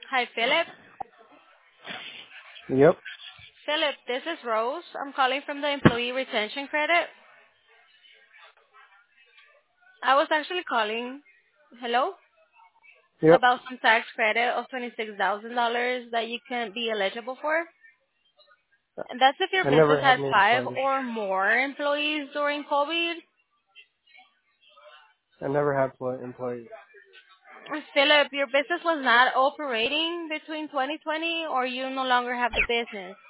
Hi, Philip. Yep. Philip, this is Rose. I'm calling from the Employee Retention Credit. I was actually calling, hello, Yep. about some tax credit of $26,000 that you can be eligible for. And that's if your I business never had has any five employees. or more employees during COVID. I never had employees. Philip, your business was not operating between 2020 or you no longer have the business.